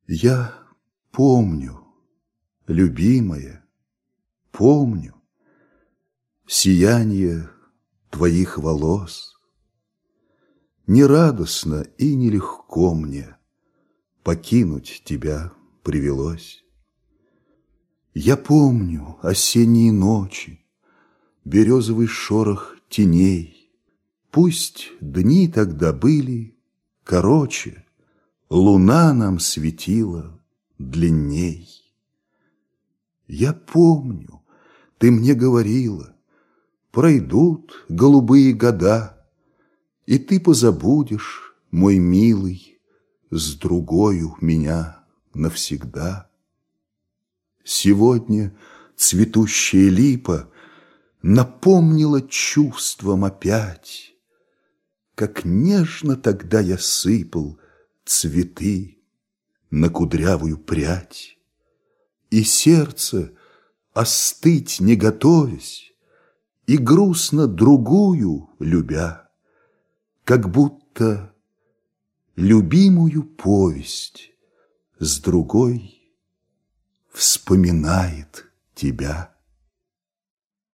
Я помню, любимая, помню сияние твоих волос. Нерадостно и нелегко мне покинуть тебя привелось. Я помню осенние ночи, березовый шорох теней. Пусть дни тогда были короче, луна нам светила длинней. Я помню, ты мне говорила, пройдут голубые года, и ты позабудешь, мой милый, с другою меня навсегда. Сегодня цветущая липа напомнила чувством опять, как нежно тогда я сыпал цветы на кудрявую прядь, и сердце, остыть не готовясь, и грустно другую любя, как будто любимую повесть с другой вспоминает тебя.